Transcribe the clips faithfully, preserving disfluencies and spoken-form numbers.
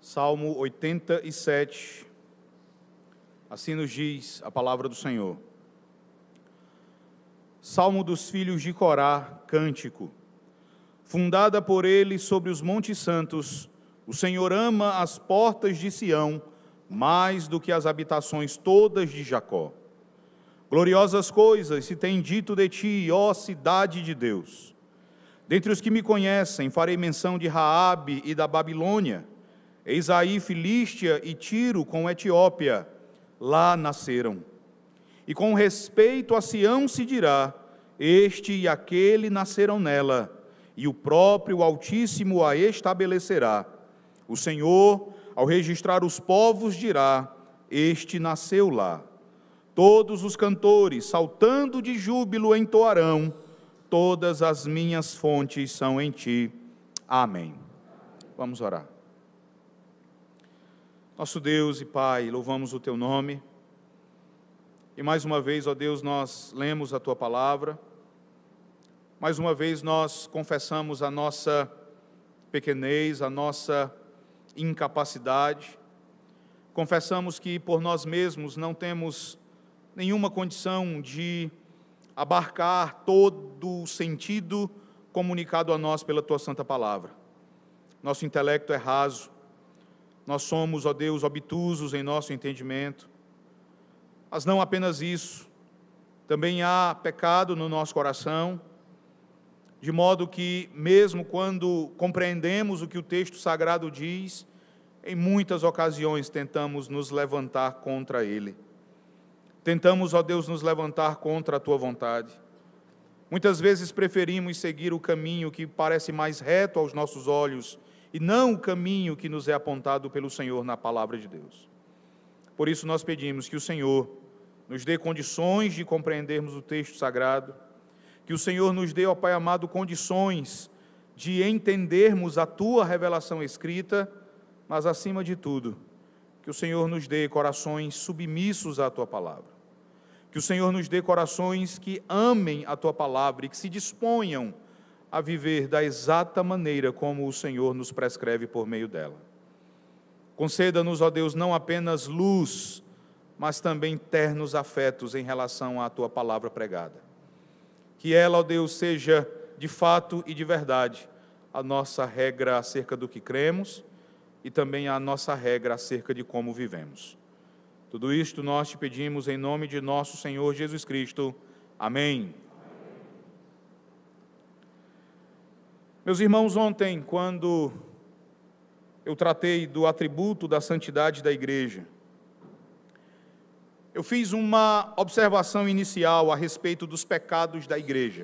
Salmo oitenta e sete, assim nos diz a palavra do Senhor. Salmo dos filhos de Corá, cântico. Fundada por ele sobre os montes santos, o Senhor ama as portas de Sião, mais do que as habitações todas de Jacó. Gloriosas coisas se tem dito de ti, ó cidade de Deus. Dentre os que me conhecem, farei menção de Raabe e da Babilônia. Eis aí Filístia e Tiro com Etiópia, lá nasceram. E com respeito a Sião se dirá, este e aquele nasceram nela, e o próprio Altíssimo a estabelecerá. O Senhor, ao registrar os povos, dirá, este nasceu lá. Todos os cantores, saltando de júbilo, entoarão, todas as minhas fontes são em ti. Amém. Vamos orar. Nosso Deus e Pai, louvamos o Teu nome, e mais uma vez, ó Deus, nós lemos a Tua palavra, mais uma vez nós confessamos a nossa pequenez, a nossa incapacidade, confessamos que por nós mesmos não temos nenhuma condição de abarcar todo o sentido comunicado a nós pela Tua Santa Palavra. Nosso intelecto é raso, nós somos, ó Deus, obtusos em nosso entendimento, mas não apenas isso, também há pecado no nosso coração, de modo que, mesmo quando compreendemos o que o texto sagrado diz, em muitas ocasiões tentamos nos levantar contra ele. Tentamos, ó Deus, nos levantar contra a Tua vontade. Muitas vezes preferimos seguir o caminho que parece mais reto aos nossos olhos, e não o caminho que nos é apontado pelo Senhor na palavra de Deus. Por isso nós pedimos que o Senhor nos dê condições de compreendermos o texto sagrado, que o Senhor nos dê, ó Pai amado, condições de entendermos a Tua revelação escrita, mas acima de tudo, que o Senhor nos dê corações submissos à Tua palavra, que o Senhor nos dê corações que amem a Tua palavra e que se disponham a viver da exata maneira como o Senhor nos prescreve por meio dela. Conceda-nos, ó Deus, não apenas luz, mas também ternos afetos em relação à Tua palavra pregada. Que ela, ó Deus, seja de fato e de verdade a nossa regra acerca do que cremos e também a nossa regra acerca de como vivemos. Tudo isto nós te pedimos em nome de nosso Senhor Jesus Cristo. Amém. Meus irmãos, ontem, quando eu tratei do atributo da santidade da igreja, eu fiz uma observação inicial a respeito dos pecados da igreja.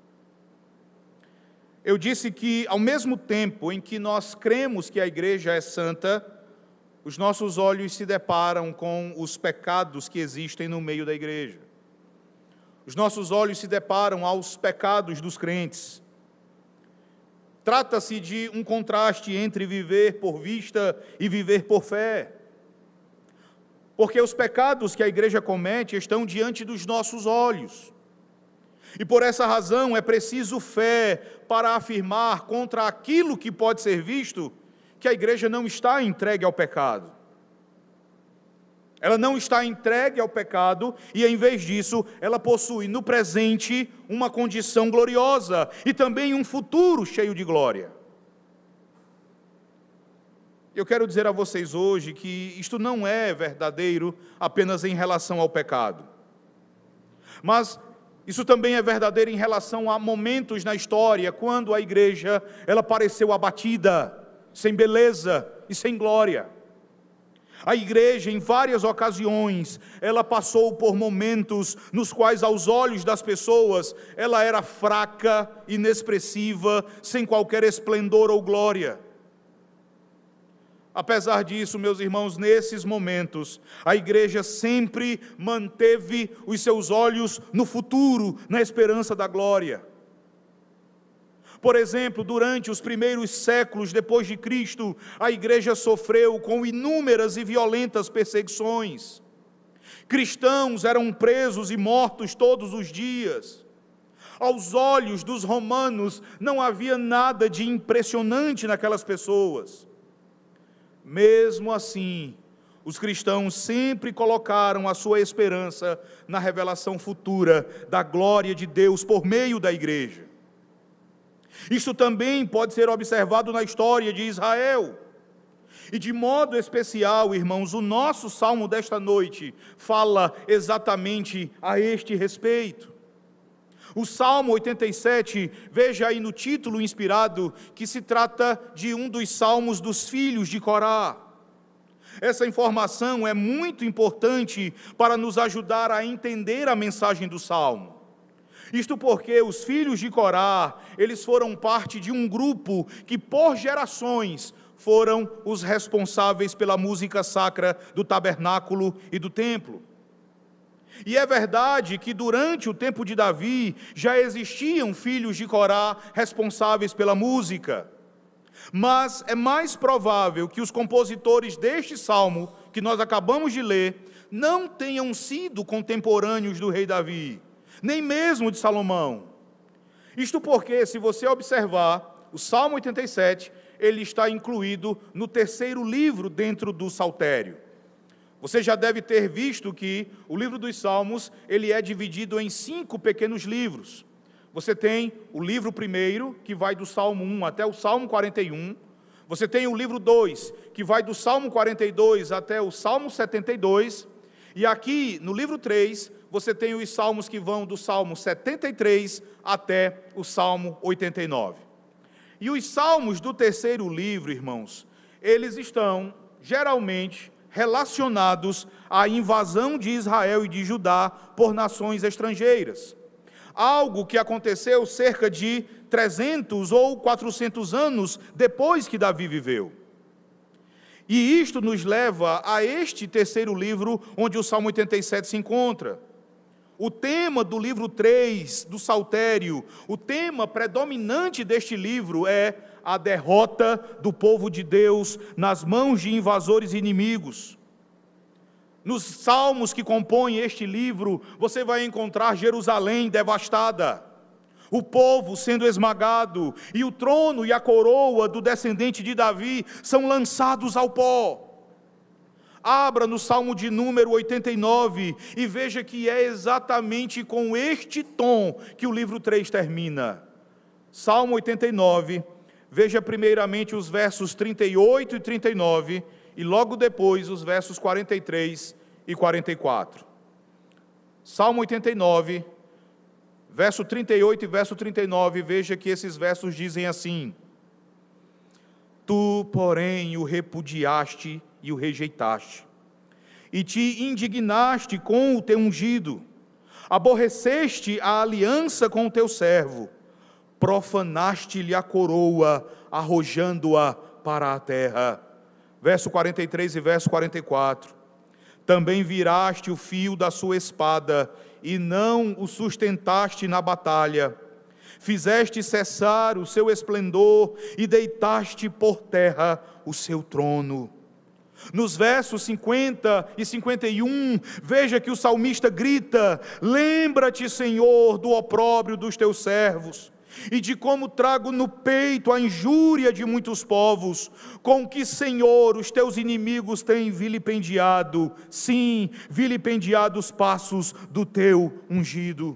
Eu disse que, ao mesmo tempo em que nós cremos que a igreja é santa, os nossos olhos se deparam com os pecados que existem no meio da igreja. Os nossos olhos se deparam aos pecados dos crentes. Trata-se de um contraste entre viver por vista e viver por fé. Porque os pecados que a igreja comete estão diante dos nossos olhos. E por essa razão é preciso fé para afirmar contra aquilo que pode ser visto, que a igreja não está entregue ao pecado. Ela não está entregue ao pecado e, em vez disso, ela possui no presente uma condição gloriosa e também um futuro cheio de glória. Eu quero dizer a vocês hoje que isto não é verdadeiro apenas em relação ao pecado, mas isso também é verdadeiro em relação a momentos na história quando a igreja ela pareceu abatida, sem beleza e sem glória. A igreja, em várias ocasiões, ela passou por momentos nos quais, aos olhos das pessoas, ela era fraca, inexpressiva, sem qualquer esplendor ou glória. Apesar disso, meus irmãos, nesses momentos, a igreja sempre manteve os seus olhos no futuro, na esperança da glória. Por exemplo, durante os primeiros séculos depois de Cristo, a igreja sofreu com inúmeras e violentas perseguições. Cristãos eram presos e mortos todos os dias. Aos olhos dos romanos, não havia nada de impressionante naquelas pessoas. Mesmo assim, os cristãos sempre colocaram a sua esperança na revelação futura da glória de Deus por meio da igreja. Isso também pode ser observado na história de Israel. E de modo especial, irmãos, o nosso salmo desta noite fala exatamente a este respeito. O Salmo oitenta e sete, veja aí no título inspirado, que se trata de um dos salmos dos filhos de Corá. Essa informação é muito importante para nos ajudar a entender a mensagem do Salmo. Isto porque os filhos de Corá, eles foram parte de um grupo que por gerações foram os responsáveis pela música sacra do tabernáculo e do templo. E é verdade que durante o tempo de Davi já existiam filhos de Corá responsáveis pela música. Mas é mais provável que os compositores deste salmo, que nós acabamos de ler, não tenham sido contemporâneos do rei Davi, nem mesmo de Salomão. Isto porque, se você observar, o Salmo oitenta e sete, ele está incluído no terceiro livro dentro do Saltério. Você já deve ter visto que o livro dos Salmos, ele é dividido em cinco pequenos livros. Você tem o livro primeiro, que vai do Salmo um até o Salmo quarenta e um. Você tem o livro dois, que vai do Salmo quarenta e dois até o Salmo setenta e dois. E aqui, no livro três, você tem os salmos que vão do Salmo setenta e três até o Salmo oitenta e nove. E os salmos do terceiro livro, irmãos, eles estão, geralmente, relacionados à invasão de Israel e de Judá por nações estrangeiras. Algo que aconteceu cerca de trezentos ou quatrocentos anos depois que Davi viveu. E isto nos leva a este terceiro livro, onde o Salmo oitenta e sete se encontra. O tema do livro três, do Saltério, o tema predominante deste livro é a derrota do povo de Deus nas mãos de invasores inimigos. Nos salmos que compõem este livro, você vai encontrar Jerusalém devastada, o povo sendo esmagado, e o trono e a coroa do descendente de Davi são lançados ao pó. Abra no Salmo de número oitenta e nove e veja que é exatamente com este tom que o livro três termina. Salmo oitenta e nove, veja primeiramente os versos trinta e oito e trinta e nove, e logo depois os versos quarenta e três e quarenta e quatro. Salmo oitenta e nove, verso trinta e oito e verso trinta e nove, veja que esses versos dizem assim: Tu, porém, o repudiaste e o rejeitaste, e te indignaste com o teu ungido, aborreceste a aliança com o teu servo, profanaste-lhe a coroa, arrojando-a para a terra. Verso quarenta e três e verso quarenta e quatro. Também viraste o fio da sua espada, e não o sustentaste na batalha. Fizeste cessar o seu esplendor, e deitaste por terra o seu trono. Nos versos cinquenta e cinquenta e um, veja que o salmista grita: lembra-te, Senhor, do opróbrio dos teus servos, e de como trago no peito a injúria de muitos povos, com que, Senhor, os teus inimigos têm vilipendiado, sim, vilipendiado os passos do teu ungido.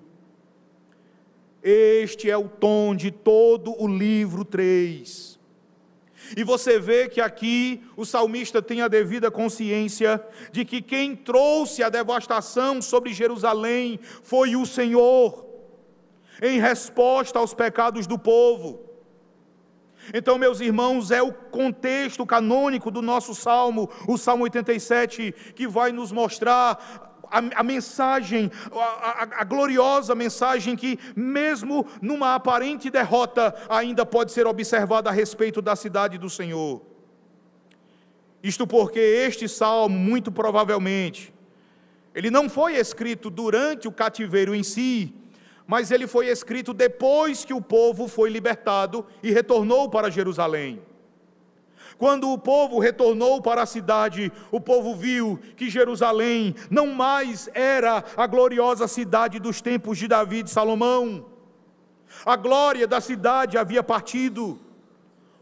Este é o tom de todo o livro três. E você vê que aqui o salmista tem a devida consciência de que quem trouxe a devastação sobre Jerusalém foi o Senhor, em resposta aos pecados do povo. Então, meus irmãos, é o contexto canônico do nosso salmo, o Salmo oitenta e sete, que vai nos mostrar a, a mensagem, a, a, a gloriosa mensagem que, mesmo numa aparente derrota, ainda pode ser observada a respeito da cidade do Senhor. Isto porque este salmo, muito provavelmente, ele não foi escrito durante o cativeiro em si, mas ele foi escrito depois que o povo foi libertado e retornou para Jerusalém. Quando o povo retornou para a cidade, o povo viu que Jerusalém não mais era a gloriosa cidade dos tempos de Davi e de Salomão. A glória da cidade havia partido.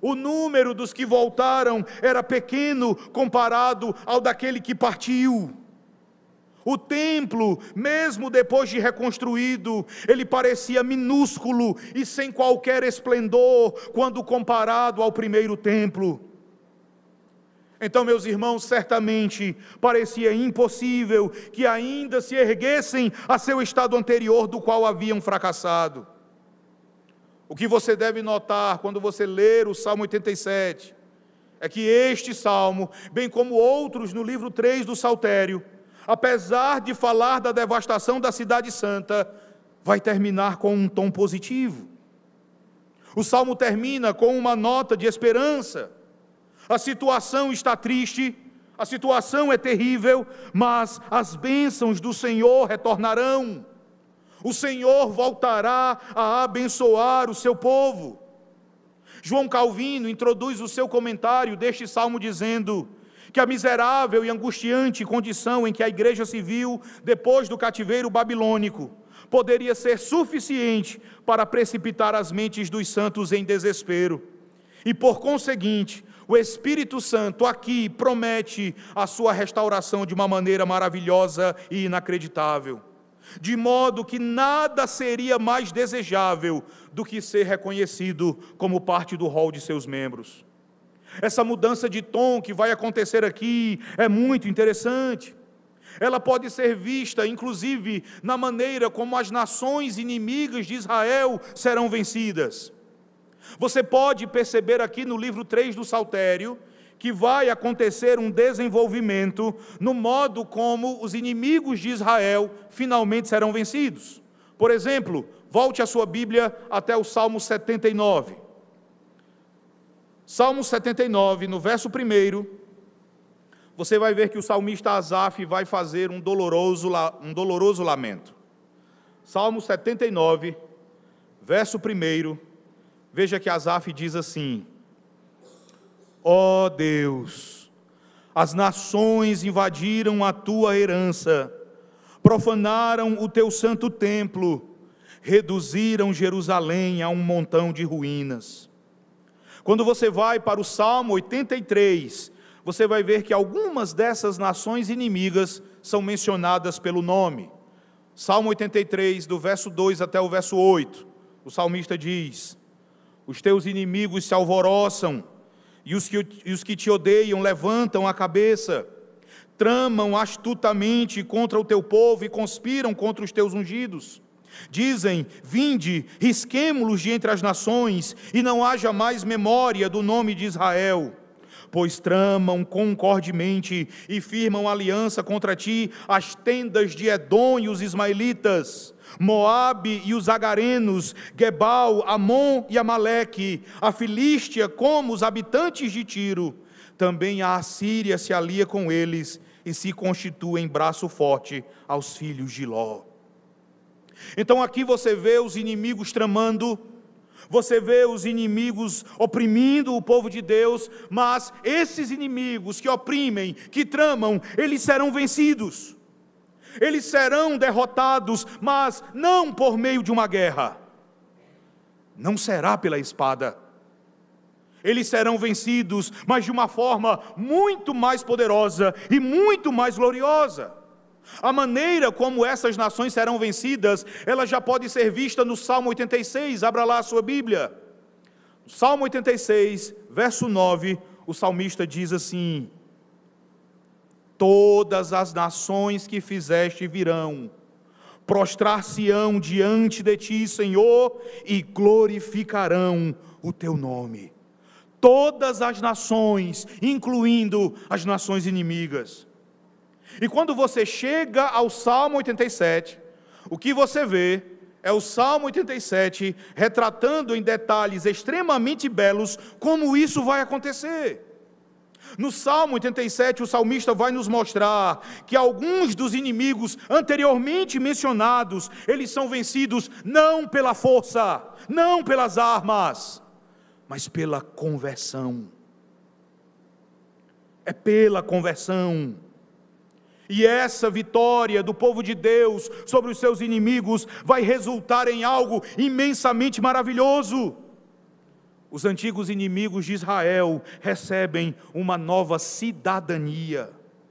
O número dos que voltaram era pequeno comparado ao daquele que partiu. O templo, mesmo depois de reconstruído, ele parecia minúsculo e sem qualquer esplendor quando comparado ao primeiro templo. Então, meus irmãos, certamente parecia impossível que ainda se erguessem a seu estado anterior do qual haviam fracassado. O que você deve notar quando você ler o Salmo oitenta e sete é que este salmo, bem como outros no livro três do Saltério, apesar de falar da devastação da cidade santa, vai terminar com um tom positivo. O salmo termina com uma nota de esperança. A situação está triste, a situação é terrível, mas as bênçãos do Senhor retornarão. O Senhor voltará a abençoar o seu povo. João Calvino introduz o seu comentário deste salmo dizendo que a miserável e angustiante condição em que a igreja se viu depois do cativeiro babilônico poderia ser suficiente para precipitar as mentes dos santos em desespero. E por conseguinte, o Espírito Santo aqui promete a sua restauração de uma maneira maravilhosa e inacreditável. De modo que nada seria mais desejável do que ser reconhecido como parte do rol de seus membros. Essa mudança de tom que vai acontecer aqui é muito interessante. Ela pode ser vista, inclusive, na maneira como as nações inimigas de Israel serão vencidas. Você pode perceber aqui no livro três do Saltério que vai acontecer um desenvolvimento no modo como os inimigos de Israel finalmente serão vencidos. Por exemplo, volte a sua Bíblia até o Salmo setenta e nove. Salmo setenta e nove, no verso primeiro, você vai ver que o salmista Asaf vai fazer um doloroso, um doloroso lamento. Salmo setenta e nove, verso primeiro, veja que Asaf diz assim: ó Deus, as nações invadiram a tua herança, profanaram o teu santo templo, reduziram Jerusalém a um montão de ruínas. Quando você vai para o Salmo oitenta e três, você vai ver que algumas dessas nações inimigas são mencionadas pelo nome. Salmo oitenta e três, do verso dois até o verso oito, o salmista diz: os teus inimigos se alvoroçam, e os, que, e os que te odeiam levantam a cabeça, tramam astutamente contra o teu povo e conspiram contra os teus ungidos. Dizem: vinde, risquemo-los de entre as nações, e não haja mais memória do nome de Israel. Pois tramam concordemente e firmam aliança contra ti as tendas de Edom e os ismaelitas, Moabe e os agarenos, Gebal, Amon e Amaleque, a Filístia como os habitantes de Tiro. Também a Assíria se alia com eles e se constitui em braço forte aos filhos de Ló. Então aqui você vê os inimigos tramando, você vê os inimigos oprimindo o povo de Deus, mas esses inimigos que oprimem, que tramam, eles serão vencidos. Eles serão derrotados, mas não por meio de uma guerra. Não será pela espada. Eles serão vencidos, mas de uma forma muito mais poderosa e muito mais gloriosa. A maneira como essas nações serão vencidas, ela já pode ser vista no Salmo oitenta e seis, abra lá a sua Bíblia. Salmo oitenta e seis, verso nove, o salmista diz assim: todas as nações que fizeste virão, prostrar-se-ão diante de ti, Senhor, e glorificarão o teu nome. Todas as nações, incluindo as nações inimigas. E quando você chega ao Salmo oitenta e sete, o que você vê é o Salmo oitenta e sete retratando em detalhes extremamente belos como isso vai acontecer. No Salmo oitenta e sete, o salmista vai nos mostrar que alguns dos inimigos anteriormente mencionados, eles são vencidos não pela força, não pelas armas, mas pela conversão. É pela conversão. E essa vitória do povo de Deus sobre os seus inimigos vai resultar em algo imensamente maravilhoso. os antigos inimigos de Israel recebem uma nova cidadania.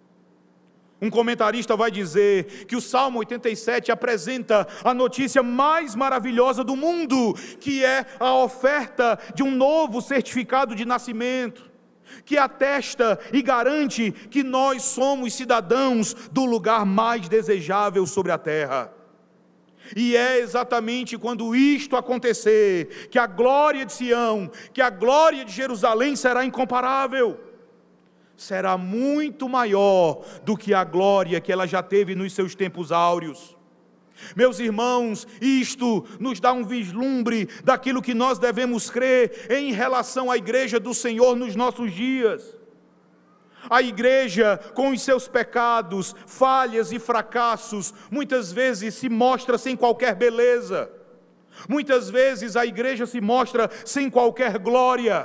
Um comentarista vai dizer que o Salmo oitenta e sete apresenta a notícia mais maravilhosa do mundo, que é a oferta de um novo certificado de nascimento, que atesta e garante que nós somos cidadãos do lugar mais desejável sobre a terra. E é exatamente quando isto acontecer, que a glória de Sião, que a glória de Jerusalém será incomparável, será muito maior do que a glória que ela já teve nos seus tempos áureos. Meus irmãos, isto nos dá um vislumbre daquilo que nós devemos crer em relação à igreja do Senhor nos nossos dias. A igreja, com os seus pecados, falhas e fracassos, muitas vezes se mostra sem qualquer beleza. Muitas vezes a igreja se mostra sem qualquer glória.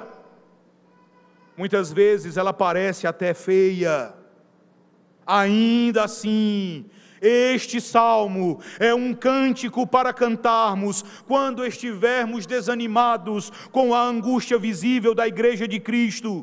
Muitas vezes ela parece até feia. Ainda assim, este salmo é um cântico para cantarmos quando estivermos desanimados com a angústia visível da igreja de Cristo.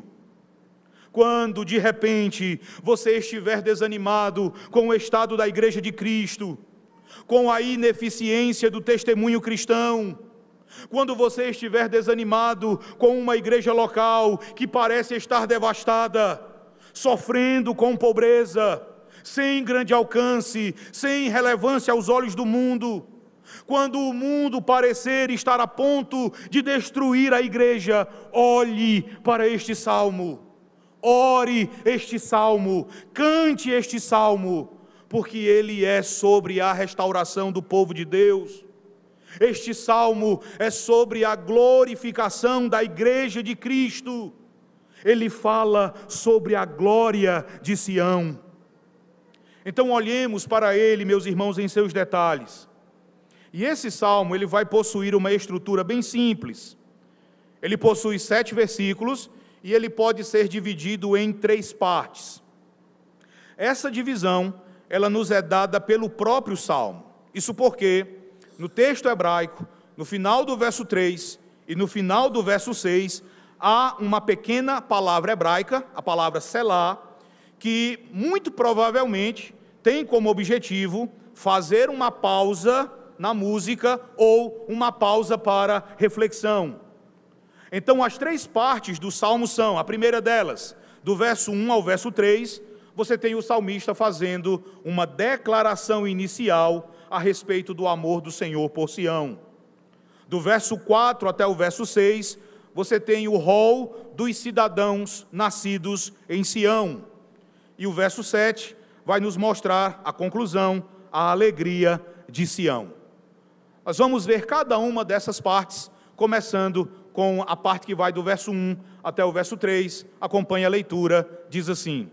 Quando de repente você estiver desanimado com o estado da igreja de Cristo, com a ineficiência do testemunho cristão, quando você estiver desanimado com uma igreja local que parece estar devastada, sofrendo com pobreza, sem grande alcance, sem relevância aos olhos do mundo, quando o mundo parecer estar a ponto de destruir a igreja, olhe para este salmo, ore este salmo, cante este salmo, porque ele é sobre a restauração do povo de Deus. Este salmo é sobre a glorificação da igreja de Cristo. Ele fala sobre a glória de Sião. Então olhemos para ele, meus irmãos, em seus detalhes. E esse salmo, ele vai possuir uma estrutura bem simples. Ele possui sete versículos e ele pode ser dividido em três partes. Essa divisão, ela nos é dada pelo próprio salmo. Isso porque, no texto hebraico, no final do verso três e no final do verso seis, há uma pequena palavra hebraica, a palavra selá, que muito provavelmente tem como objetivo fazer uma pausa na música ou uma pausa para reflexão. Então as três partes do salmo são, a primeira delas, do verso um ao verso três, você tem o salmista fazendo uma declaração inicial a respeito do amor do Senhor por Sião. Do verso quatro até o verso seis, você tem o rol dos cidadãos nascidos em Sião. E o verso sete vai nos mostrar a conclusão, a alegria de Sião. Nós vamos ver cada uma dessas partes, começando com a parte que vai do verso um até o verso três, acompanhe a leitura, diz assim: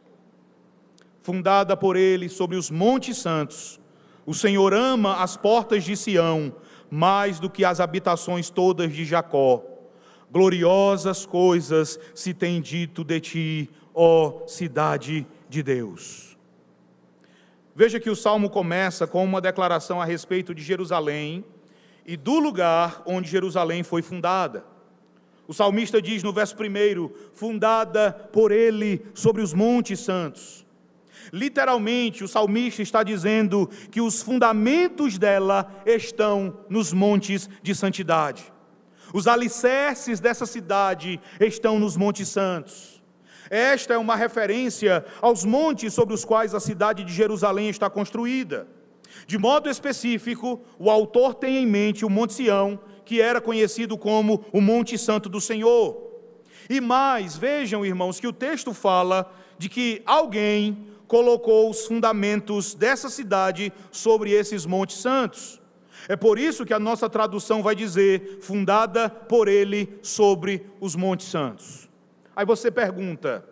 fundada por ele sobre os montes santos, o Senhor ama as portas de Sião, mais do que as habitações todas de Jacó. Gloriosas coisas se tem dito de ti, ó cidade de Deus. Veja que o salmo começa com uma declaração a respeito de Jerusalém e do lugar onde Jerusalém foi fundada. O salmista diz no verso primeiro, fundada por ele sobre os montes santos. Literalmente, o salmista está dizendo que os fundamentos dela estão nos montes de santidade. Os alicerces dessa cidade estão nos montes santos. Esta é uma referência aos montes sobre os quais a cidade de Jerusalém está construída. De modo específico, o autor tem em mente o Monte Sião, que era conhecido como o Monte Santo do Senhor. E mais, vejam, irmãos, que o texto fala de que alguém colocou os fundamentos dessa cidade sobre esses montes santos. É por isso que a nossa tradução vai dizer, fundada por ele sobre os montes santos. Aí você pergunta,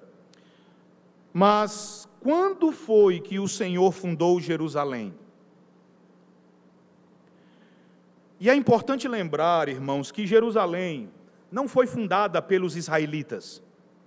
mas quando foi que o Senhor fundou Jerusalém? E é importante lembrar, irmãos, que Jerusalém não foi fundada pelos israelitas.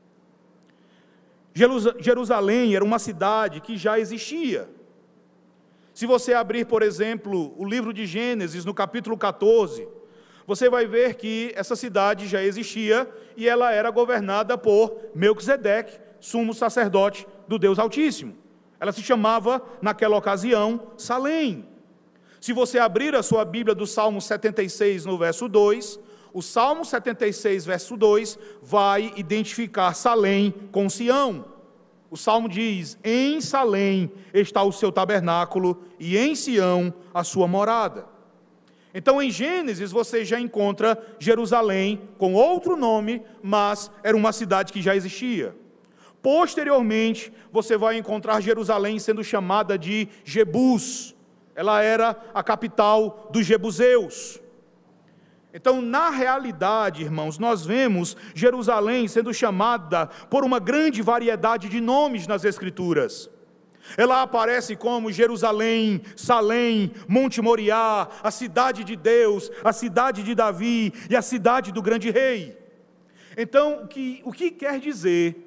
Jerusalém era uma cidade que já existia. Se você abrir, por exemplo, o livro de Gênesis, no capítulo quatorze, você vai ver que essa cidade já existia e ela era governada por Melquisedeque, sumo sacerdote do Deus Altíssimo. Ela se chamava, naquela ocasião, Salém. Se você abrir a sua Bíblia do Salmo setenta e seis, no verso dois, o Salmo setenta e seis, verso dois, vai identificar Salém com Sião. O Salmo diz: em Salém está o seu tabernáculo, e em Sião a sua morada. Então, em Gênesis, você já encontra Jerusalém com outro nome, mas era uma cidade que já existia. Posteriormente, você vai encontrar Jerusalém sendo chamada de Jebus. Ela era a capital dos jebuseus. Então, na realidade, irmãos, nós vemos Jerusalém sendo chamada por uma grande variedade de nomes nas Escrituras. Ela aparece como Jerusalém, Salém, Monte Moriá, a cidade de Deus, a cidade de Davi e a cidade do grande rei. Então, o que, o que quer dizer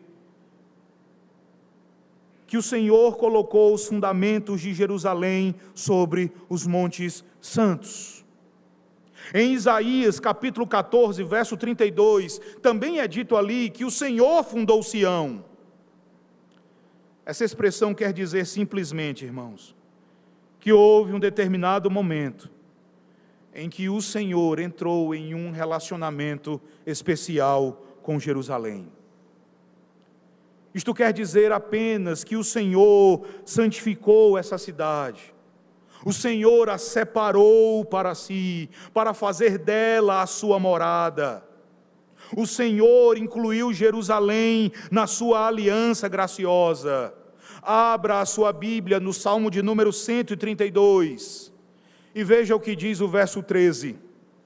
que o Senhor colocou os fundamentos de Jerusalém sobre os montes santos? Em Isaías capítulo catorze, verso trinta e dois, também é dito ali que o Senhor fundou Sião. Essa expressão quer dizer simplesmente, irmãos, que houve um determinado momento em que o Senhor entrou em um relacionamento especial com Jerusalém. Isto quer dizer apenas que o Senhor santificou essa cidade. O Senhor a separou para si, para fazer dela a sua morada. O Senhor incluiu Jerusalém na sua aliança graciosa. Abra a sua Bíblia no Salmo de número cento e trinta e dois e veja o que diz o verso treze.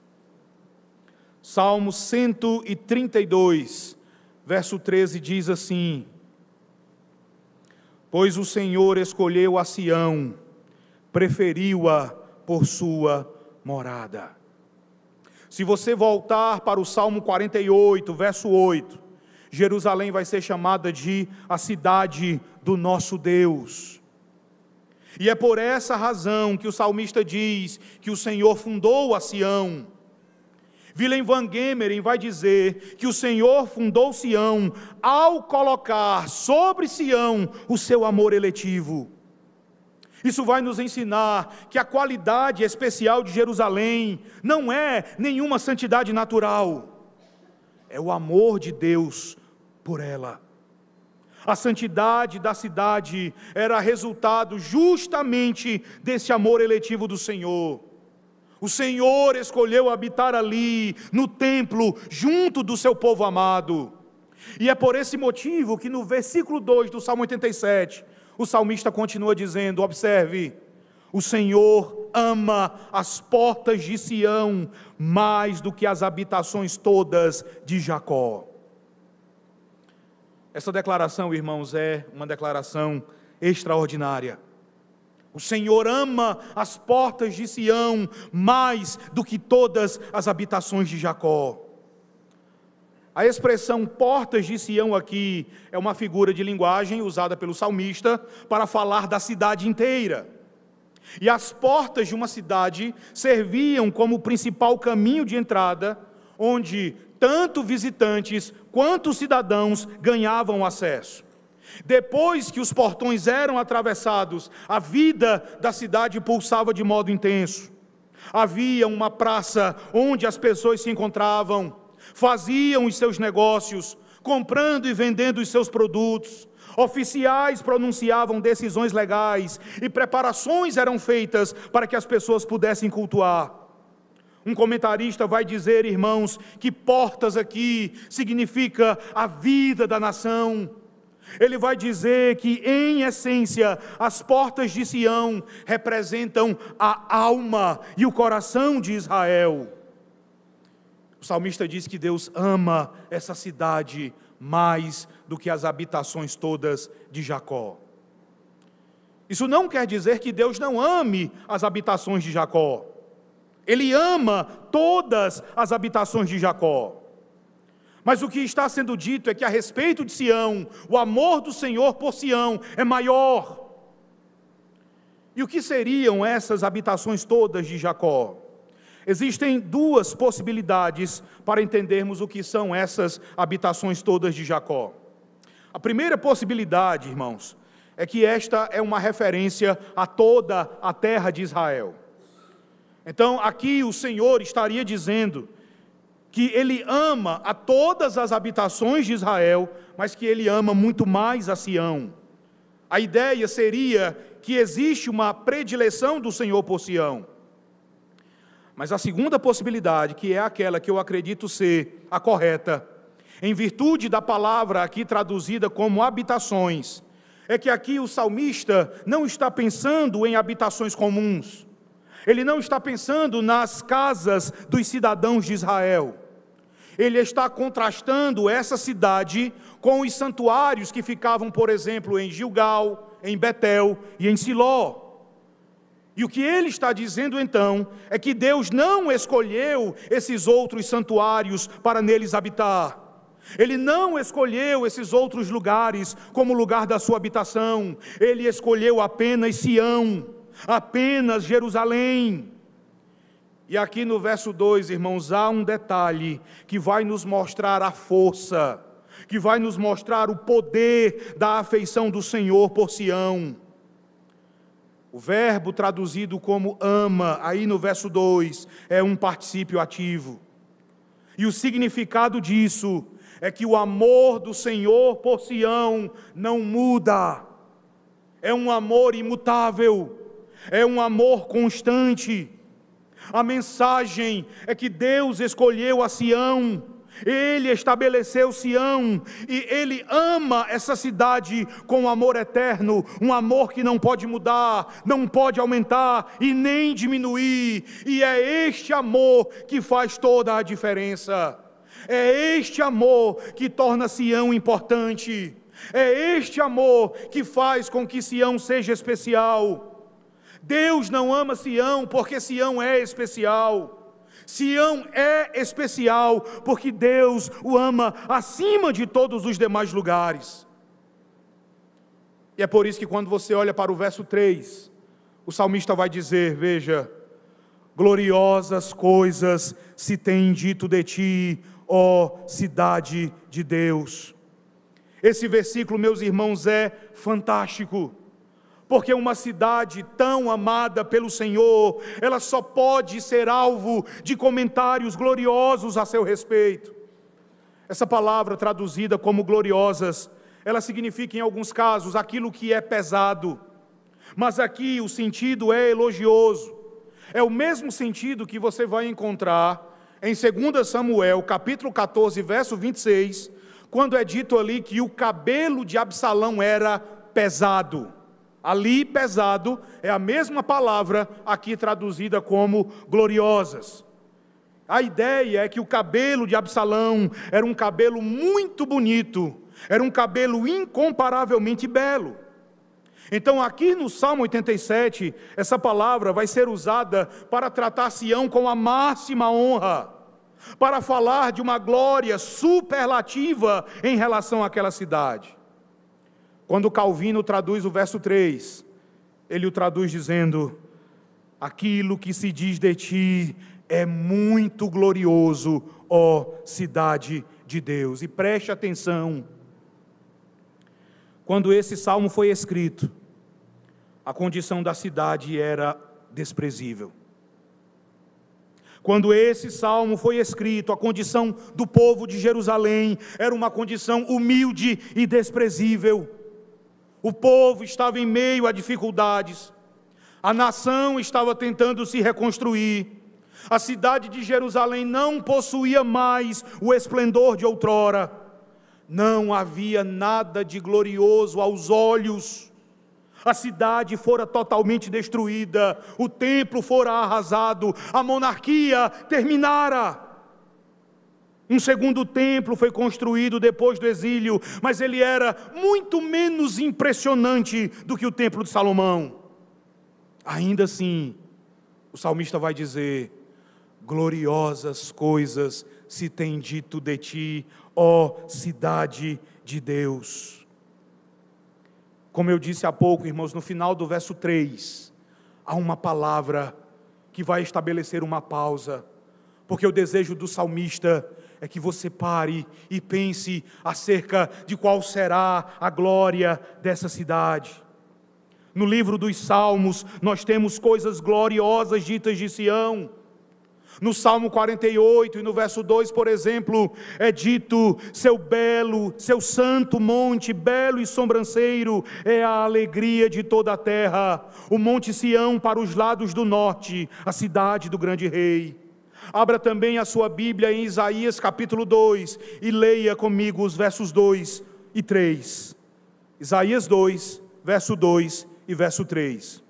Salmo cento e trinta e dois, verso treze diz assim: pois o Senhor escolheu a Sião, preferiu-a por sua morada. Se você voltar para o Salmo quarenta e oito, verso oito, Jerusalém vai ser chamada de a cidade do nosso Deus. E é por essa razão que o salmista diz que o Senhor fundou a Sião. Willem van Gemeren vai dizer que o Senhor fundou Sião ao colocar sobre Sião o seu amor eletivo. Isso vai nos ensinar que a qualidade especial de Jerusalém não é nenhuma santidade natural, é o amor de Deus por ela. A santidade da cidade era resultado justamente desse amor eletivo do Senhor. O Senhor escolheu habitar ali, no templo, junto do seu povo amado. E é por esse motivo que no versículo dois do Salmo oitenta e sete, o salmista continua dizendo, observe: o Senhor ama as portas de Sião mais do que as habitações todas de Jacó. Essa declaração, irmãos, é uma declaração extraordinária. O Senhor ama as portas de Sião mais do que todas as habitações de Jacó. A expressão portas de Sião aqui é uma figura de linguagem usada pelo salmista para falar da cidade inteira. E as portas de uma cidade serviam como o principal caminho de entrada, onde tanto visitantes quanto cidadãos ganhavam acesso. Depois que os portões eram atravessados, a vida da cidade pulsava de modo intenso. Havia uma praça onde as pessoas se encontravam, faziam os seus negócios, comprando e vendendo os seus produtos. Oficiais pronunciavam decisões legais e preparações eram feitas para que as pessoas pudessem cultuar. Um comentarista vai dizer, irmãos, que portas aqui significa a vida da nação. Ele vai dizer que, em essência, as portas de Sião representam a alma e o coração de Israel. O salmista diz que Deus ama essa cidade mais do que as habitações todas de Jacó. Isso não quer dizer que Deus não ame as habitações de Jacó. Ele ama todas as habitações de Jacó. Mas o que está sendo dito é que a respeito de Sião, o amor do Senhor por Sião é maior. E o que seriam essas habitações todas de Jacó? Existem duas possibilidades para entendermos o que são essas habitações todas de Jacó. A primeira possibilidade, irmãos, é que esta é uma referência a toda a terra de Israel. Então, aqui o Senhor estaria dizendo que Ele ama a todas as habitações de Israel, mas que Ele ama muito mais a Sião. A ideia seria que existe uma predileção do Senhor por Sião. Mas a segunda possibilidade, que é aquela que eu acredito ser a correta, em virtude da palavra aqui traduzida como habitações, é que aqui o salmista não está pensando em habitações comuns. Ele não está pensando nas casas dos cidadãos de Israel. Ele está contrastando essa cidade com os santuários que ficavam, por exemplo, em Gilgal, em Betel e em Siló. E o que ele está dizendo então é que Deus não escolheu esses outros santuários para neles habitar. Ele não escolheu esses outros lugares como lugar da sua habitação. Ele escolheu apenas Sião, apenas Jerusalém. E aqui no verso dois, irmãos, há um detalhe que vai nos mostrar a força, que vai nos mostrar o poder da afeição do Senhor por Sião. O verbo traduzido como ama, aí no verso dois, é um particípio ativo. E o significado disso é que o amor do Senhor por Sião não muda. É um amor imutável, é um amor constante. A mensagem é que Deus escolheu a Sião, Ele estabeleceu Sião, e Ele ama essa cidade com amor eterno, um amor que não pode mudar, não pode aumentar e nem diminuir, e é este amor que faz toda a diferença, é este amor que torna Sião importante, é este amor que faz com que Sião seja especial. Deus não ama Sião porque Sião é especial. Sião é especial porque Deus o ama acima de todos os demais lugares. E é por isso que quando você olha para o verso três, o salmista vai dizer, veja, gloriosas coisas se têm dito de ti, ó cidade de Deus. Esse versículo, meus irmãos, é fantástico. Porque uma cidade tão amada pelo Senhor, ela só pode ser alvo de comentários gloriosos a seu respeito. Essa palavra traduzida como gloriosas, ela significa em alguns casos aquilo que é pesado. Mas aqui o sentido é elogioso. É o mesmo sentido que você vai encontrar em dois Samuel, capítulo catorze, verso vinte e seis, quando é dito ali que o cabelo de Absalão era pesado. Ali, pesado, é a mesma palavra aqui traduzida como gloriosas. A ideia é que o cabelo de Absalão era um cabelo muito bonito, era um cabelo incomparavelmente belo. Então aqui no Salmo oitenta e sete, essa palavra vai ser usada para tratar Sião com a máxima honra, para falar de uma glória superlativa em relação àquela cidade. Quando Calvino traduz o verso três, ele o traduz dizendo, aquilo que se diz de ti é muito glorioso, ó cidade de Deus. E preste atenção, quando esse salmo foi escrito, a condição da cidade era desprezível. Quando esse salmo foi escrito, a condição do povo de Jerusalém era uma condição humilde e desprezível. O povo estava em meio a dificuldades, a nação estava tentando se reconstruir, a cidade de Jerusalém não possuía mais o esplendor de outrora, não havia nada de glorioso aos olhos, a cidade fora totalmente destruída, o templo fora arrasado, a monarquia terminara. Um segundo templo foi construído depois do exílio, mas ele era muito menos impressionante do que o templo de Salomão. Ainda assim, o salmista vai dizer, gloriosas coisas se tem dito de ti, ó cidade de Deus. Como eu disse há pouco, irmãos, no final do verso três, há uma palavra que vai estabelecer uma pausa, porque o desejo do salmista é que você pare e pense acerca de qual será a glória dessa cidade. No livro dos Salmos, nós temos coisas gloriosas ditas de Sião. No Salmo quarenta e oito e no verso dois, por exemplo, é dito: seu belo, seu santo monte, belo e sobranceiro, é a alegria de toda a terra. O monte Sião para os lados do norte, a cidade do grande rei. Abra também a sua Bíblia em Isaías capítulo dois e leia comigo os versos dois e três. Isaías dois, verso dois e verso três.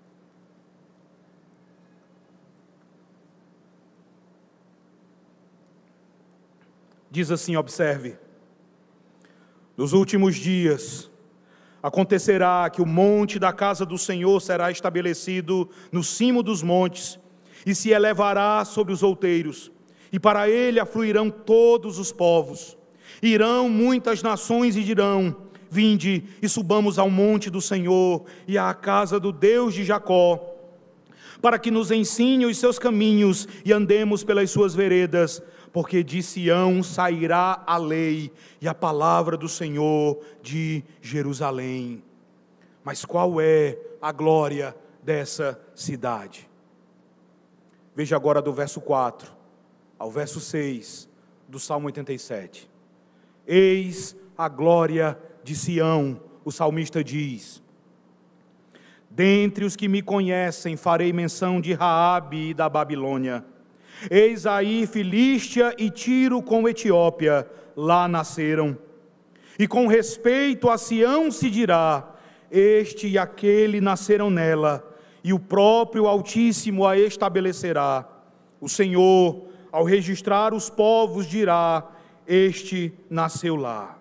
Diz assim, observe: nos últimos dias acontecerá que o monte da casa do Senhor será estabelecido no cimo dos montes e se elevará sobre os outeiros, e para ele afluirão todos os povos. Irão muitas nações e dirão: vinde e subamos ao monte do Senhor e à casa do Deus de Jacó, para que nos ensine os seus caminhos e andemos pelas suas veredas, porque de Sião sairá a lei e a palavra do Senhor de Jerusalém. Mas qual é a glória dessa cidade? Veja agora do verso quatro ao verso seis do Salmo oitenta e sete. Eis a glória de Sião, o salmista diz: dentre os que me conhecem farei menção de Raabe e da Babilônia. Eis aí Filístia e Tiro com Etiópia, lá nasceram. E com respeito a Sião se dirá: este e aquele nasceram nela, e o próprio Altíssimo a estabelecerá. O Senhor, ao registrar os povos, dirá: este nasceu lá.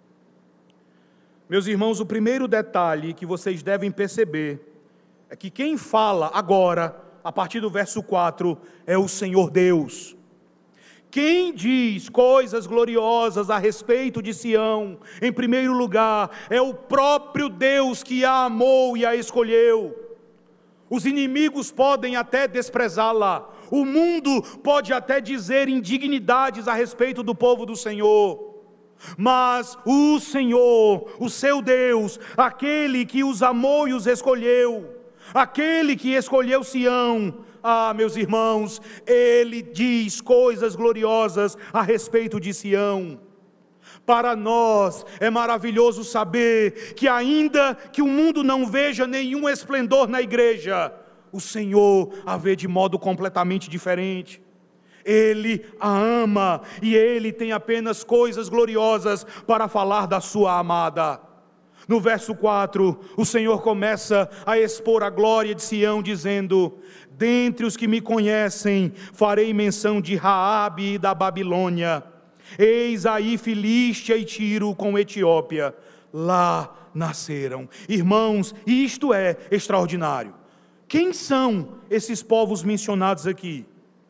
Meus irmãos, o primeiro detalhe que vocês devem perceber é que quem fala agora, a partir do verso quatro, é o Senhor Deus. Quem diz coisas gloriosas a respeito de Sião, em primeiro lugar, é o próprio Deus que a amou e a escolheu. Os inimigos podem até desprezá-la, o mundo pode até dizer indignidades a respeito do povo do Senhor, mas o Senhor, o seu Deus, aquele que os amou e os escolheu, aquele que escolheu Sião, ah, meus irmãos, Ele diz coisas gloriosas a respeito de Sião. Para nós é maravilhoso saber que ainda que o mundo não veja nenhum esplendor na igreja, o Senhor a vê de modo completamente diferente. Ele a ama e Ele tem apenas coisas gloriosas para falar da sua amada. No verso quatro, o Senhor começa a expor a glória de Sião, dizendo: dentre os que me conhecem, farei menção de Raabe e da Babilônia. Eis aí Filístia e Tiro com Etiópia, lá nasceram. Irmãos, isto é extraordinário. Quem são esses povos mencionados aqui?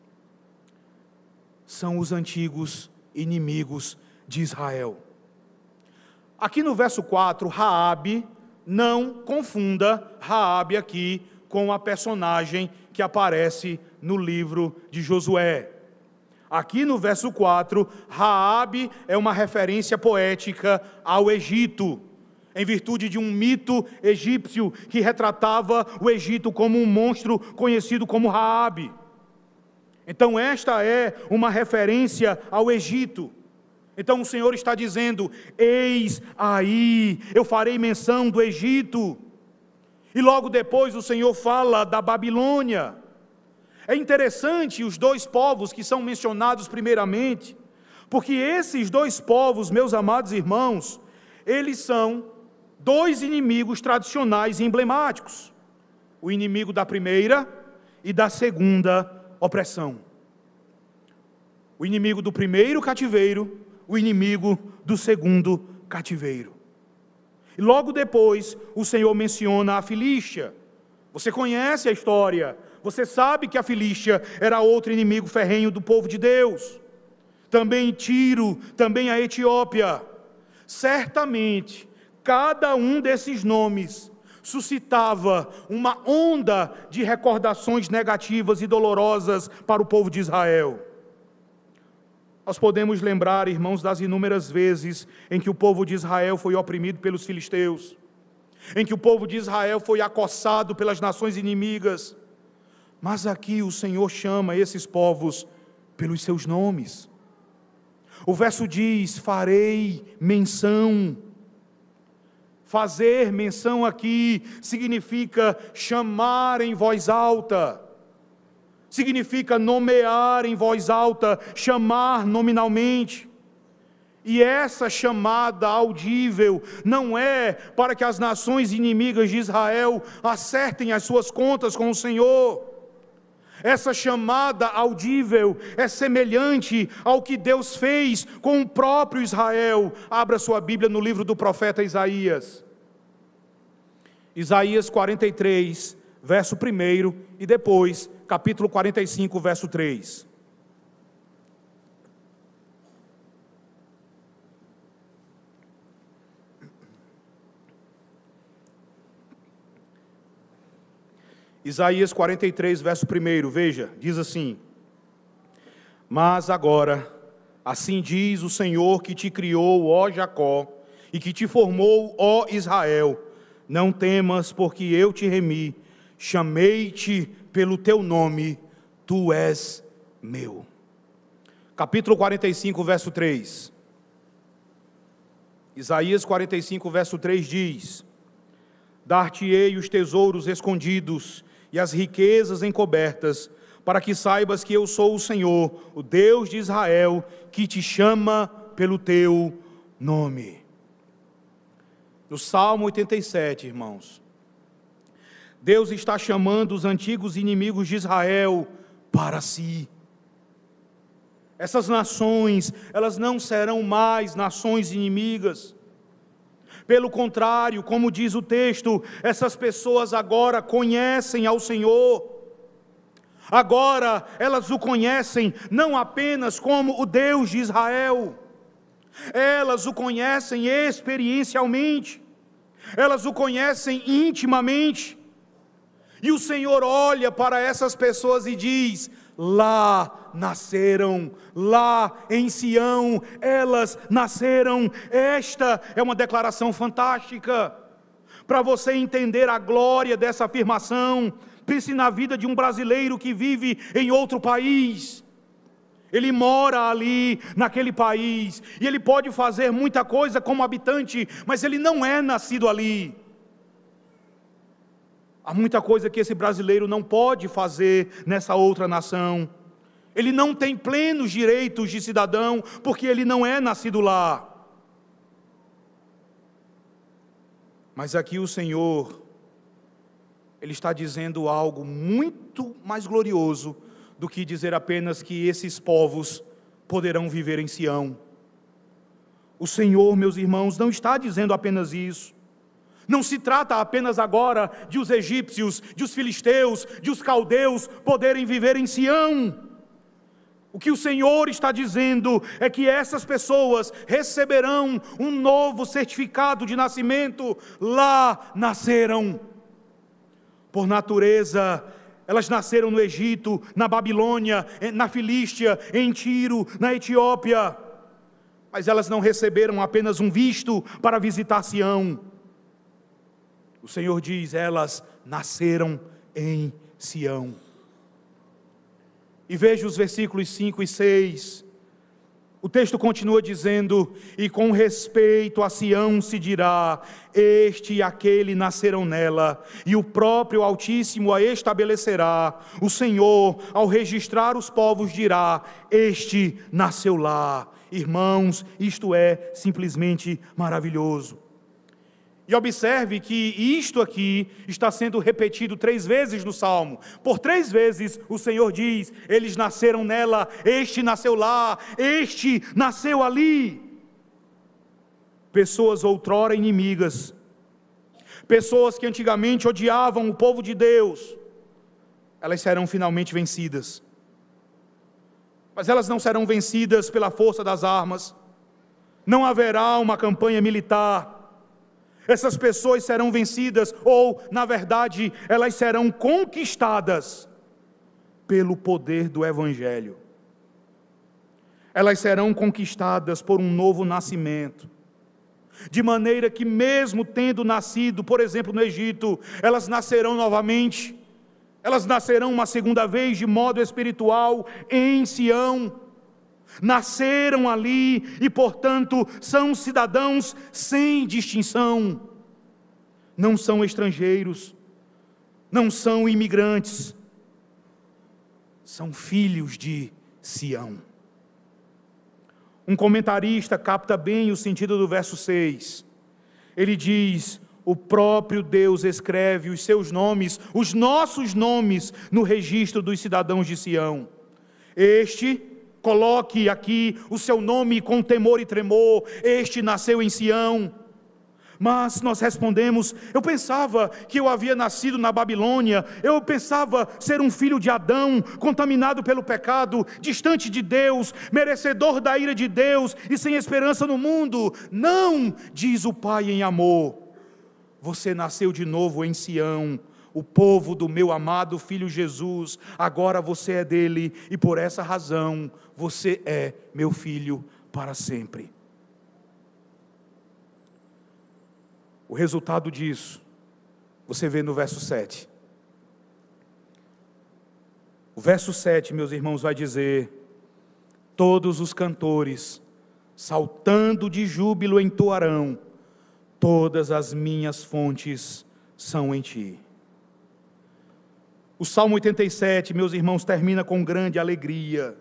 São os antigos inimigos de Israel. Aqui no verso quatro, Raabe, não confunda Raabe aqui com a personagem que aparece no livro de Josué. Aqui no verso quatro, Raabe é uma referência poética ao Egito, em virtude de um mito egípcio que retratava o Egito como um monstro conhecido como Raabe. Então esta é uma referência ao Egito. Então o Senhor está dizendo: eis aí, eu farei menção do Egito. E logo depois o Senhor fala da Babilônia. É interessante os dois povos que são mencionados primeiramente, porque esses dois povos, meus amados irmãos, eles são dois inimigos tradicionais e emblemáticos: o inimigo da primeira e da segunda opressão. O inimigo do primeiro cativeiro, o inimigo do segundo cativeiro. E logo depois o Senhor menciona a Filístia. Você conhece a história, você sabe que a Filístia era outro inimigo ferrenho do povo de Deus. Também Tiro, também a Etiópia. Certamente, cada um desses nomes suscitava uma onda de recordações negativas e dolorosas para o povo de Israel. Nós podemos lembrar, irmãos, das inúmeras vezes em que o povo de Israel foi oprimido pelos filisteus, em que o povo de Israel foi acossado pelas nações inimigas, mas aqui o Senhor chama esses povos pelos seus nomes. O verso diz: farei menção. Fazer menção aqui significa chamar em voz alta, significa nomear em voz alta, chamar nominalmente. E essa chamada audível não é para que as nações inimigas de Israel acertem as suas contas com o Senhor. Essa chamada audível é semelhante ao que Deus fez com o próprio Israel. Abra sua Bíblia no livro do profeta Isaías. Isaías quarenta e três, verso um, e depois, capítulo quarenta e cinco, verso três. Isaías quarenta e três, verso um, veja, diz assim: mas agora, assim diz o Senhor que te criou, ó Jacó, e que te formou, ó Israel, não temas, porque eu te remi, chamei-te pelo teu nome, tu és meu. Capítulo quarenta e cinco, verso três. Isaías quarenta e cinco, verso três diz: dar-te-ei os tesouros escondidos e as riquezas encobertas, para que saibas que eu sou o Senhor, o Deus de Israel, que te chama pelo teu nome. No Salmo oitenta e sete, irmãos, Deus está chamando os antigos inimigos de Israel para si. Essas nações, elas não serão mais nações inimigas. Pelo contrário, como diz o texto, essas pessoas agora conhecem ao Senhor. Agora elas o conhecem não apenas como o Deus de Israel, elas o conhecem experiencialmente, elas o conhecem intimamente. E o Senhor olha para essas pessoas e diz: lá nasceram, lá em Sião, elas nasceram. Esta é uma declaração fantástica. Para você entender a glória dessa afirmação, pense na vida de um brasileiro que vive em outro país. Ele mora ali, naquele país, e ele pode fazer muita coisa como habitante, mas ele não é nascido ali. Há muita coisa que esse brasileiro não pode fazer nessa outra nação. Ele não tem plenos direitos de cidadão, porque ele não é nascido lá. Mas aqui o Senhor, Ele está dizendo algo muito mais glorioso do que dizer apenas que esses povos poderão viver em Sião. O Senhor, meus irmãos, não está dizendo apenas isso. Não se trata apenas agora de os egípcios, de os filisteus, de os caldeus poderem viver em Sião. O que o Senhor está dizendo é que essas pessoas receberão um novo certificado de nascimento. Lá nasceram. Por natureza, elas nasceram no Egito, na Babilônia, na Filístia, em Tiro, na Etiópia. Mas elas não receberam apenas um visto para visitar Sião. O Senhor diz: elas nasceram em Sião. E veja os versículos cinco e seis. O texto continua dizendo: e com respeito a Sião se dirá: este e aquele nascerão nela, e o próprio Altíssimo a estabelecerá. O Senhor, ao registrar os povos, dirá: este nasceu lá. Irmãos, isto é simplesmente maravilhoso. E observe que isto aqui está sendo repetido três vezes no Salmo. Por três vezes o Senhor diz: eles nasceram nela, este nasceu lá, este nasceu ali. Pessoas outrora inimigas, pessoas que antigamente odiavam o povo de Deus, elas serão finalmente vencidas. Mas elas não serão vencidas pela força das armas, não haverá uma campanha militar. Essas pessoas serão vencidas, ou, na verdade, elas serão conquistadas pelo poder do Evangelho. Elas serão conquistadas por um novo nascimento. De maneira que, mesmo tendo nascido, por exemplo, no Egito, elas nascerão novamente. Elas nascerão uma segunda vez de modo espiritual em Sião. Nasceram ali e, portanto, são cidadãos sem distinção. Não são estrangeiros, não são imigrantes, são filhos de Sião. Um comentarista capta bem o sentido do verso seis. Ele diz: o próprio Deus escreve os seus nomes, os nossos nomes, no registro dos cidadãos de Sião. Este, coloque aqui o seu nome com temor e tremor, este nasceu em Sião. Mas nós respondemos: eu pensava que eu havia nascido na Babilônia, eu pensava ser um filho de Adão, contaminado pelo pecado, distante de Deus, merecedor da ira de Deus e sem esperança no mundo. Não, diz o Pai em amor, você nasceu de novo em Sião, o povo do meu amado Filho Jesus. Agora você é dele e por essa razão você é meu filho para sempre. O resultado disso, você vê no verso sete. O verso sete, meus irmãos, vai dizer: todos os cantores, saltando de júbilo, entoarão: todas as minhas fontes são em ti. O Salmo oitenta e sete, meus irmãos, termina com grande alegria.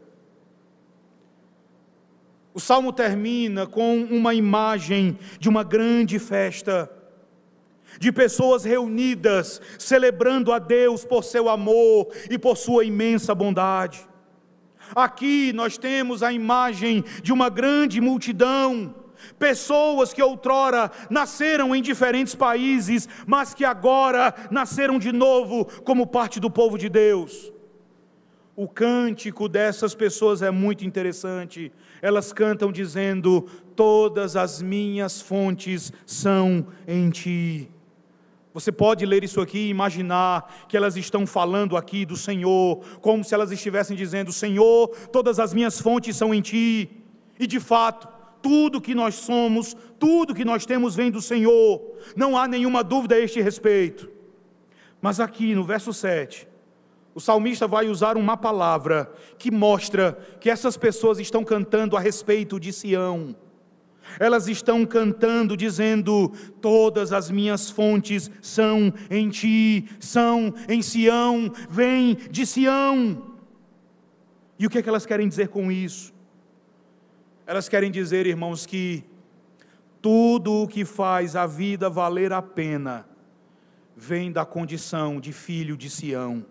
O Salmo termina com uma imagem de uma grande festa, de pessoas reunidas, celebrando a Deus por seu amor e por sua imensa bondade. Aqui nós temos a imagem de uma grande multidão, pessoas que outrora nasceram em diferentes países, mas que agora nasceram de novo como parte do povo de Deus. O cântico dessas pessoas é muito interessante. Elas cantam dizendo: todas as minhas fontes são em ti. Você pode ler isso aqui e imaginar que elas estão falando aqui do Senhor, como se elas estivessem dizendo: Senhor, todas as minhas fontes são em ti. E de fato, tudo que nós somos, tudo que nós temos vem do Senhor. Não há nenhuma dúvida a este respeito. Mas aqui no verso sete, o salmista vai usar uma palavra que mostra que essas pessoas estão cantando a respeito de Sião. Elas estão cantando dizendo: todas as minhas fontes são em ti, são em Sião, vem de Sião. E o que é que elas querem dizer com isso? Elas querem dizer, irmãos, que tudo o que faz a vida valer a pena vem da condição de filho de Sião.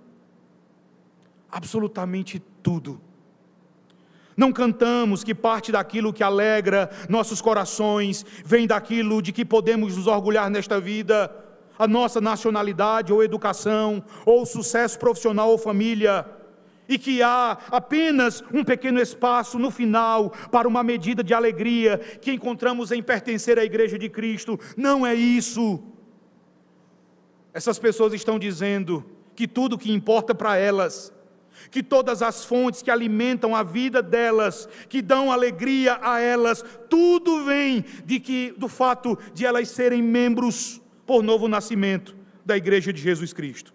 Absolutamente tudo. Não cantamos que parte daquilo que alegra nossos corações vem daquilo de que podemos nos orgulhar nesta vida, a nossa nacionalidade ou educação, ou sucesso profissional ou família, e que há apenas um pequeno espaço no final para uma medida de alegria que encontramos em pertencer à Igreja de Cristo. Não é isso. Essas pessoas estão dizendo que tudo o que importa para elas, que todas as fontes que alimentam a vida delas, que dão alegria a elas, tudo vem de que, do fato de elas serem membros por novo nascimento da Igreja de Jesus Cristo.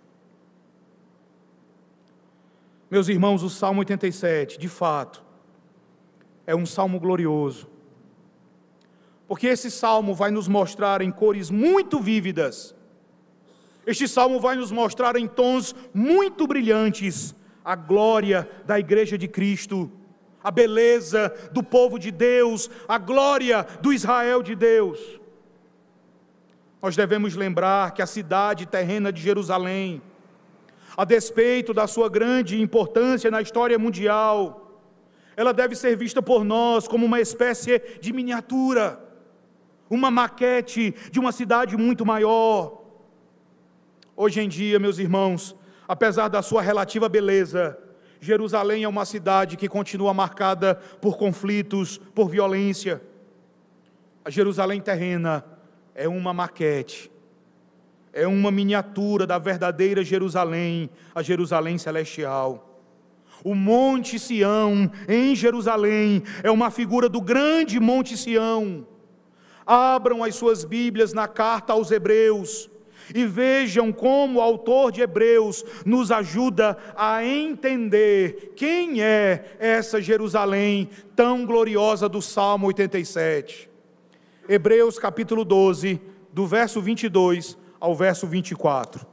Meus irmãos, o Salmo oitenta e sete, de fato, é um salmo glorioso, porque esse salmo vai nos mostrar em cores muito vívidas, este salmo vai nos mostrar em tons muito brilhantes a glória da Igreja de Cristo, a beleza do povo de Deus, a glória do Israel de Deus. Nós devemos lembrar que a cidade terrena de Jerusalém, a despeito da sua grande importância na história mundial, ela deve ser vista por nós como uma espécie de miniatura, uma maquete de uma cidade muito maior. Hoje em dia, meus irmãos, apesar da sua relativa beleza, Jerusalém é uma cidade que continua marcada por conflitos, por violência. A Jerusalém terrena é uma maquete, é uma miniatura da verdadeira Jerusalém, a Jerusalém celestial. O Monte Sião, em Jerusalém, é uma figura do grande Monte Sião. Abram as suas Bíblias na carta aos Hebreus e vejam como o autor de Hebreus nos ajuda a entender quem é essa Jerusalém tão gloriosa do Salmo oitenta e sete. Hebreus capítulo doze, do verso vinte e dois ao verso vinte e quatro.